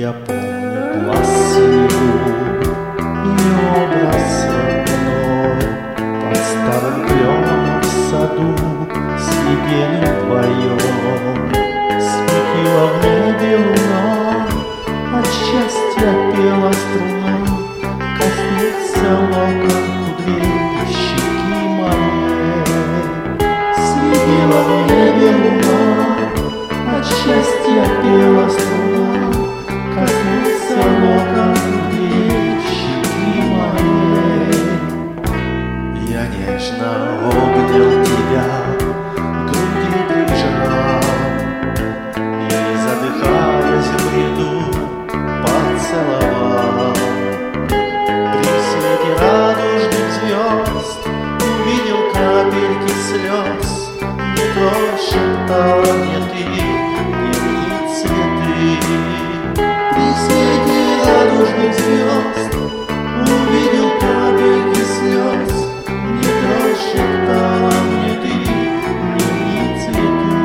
Я помню глаз синеву и образ родной. Под старым кленом в саду сидели вдвоем. Светила в небе луна, от счастья пела струна. Коснется локон кудрей щеки моей. Светила в небе луна, от счастья пела струна. Коснется локон кудрей щеки моей. Я нежно обнял тебя, к груди прижал, и, задыхаясь в бреду, поцеловал. При свете радужных звезд увидел капельки слез. Не то шептала мне ты, дневни цветы. При свете радужных звезд увидел капельки слез. Не то шептала мне ты, дневни цветы.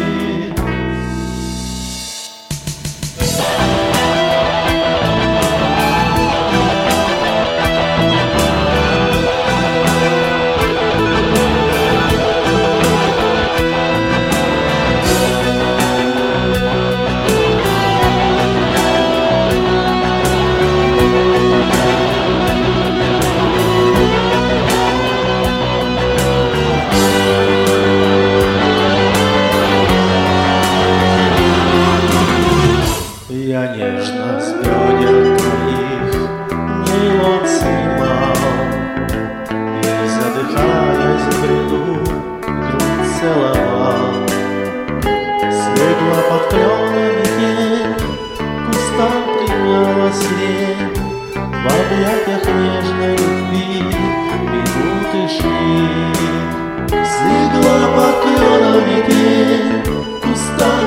Я нежно с бедер твоих нейлон снимал, и, задыхаясь в бреду, грудь целовал. Слегла под кленами тень, кустам примялась лень. В объятиях нежной любви идут и шли. Слегла под кленами тень, кустам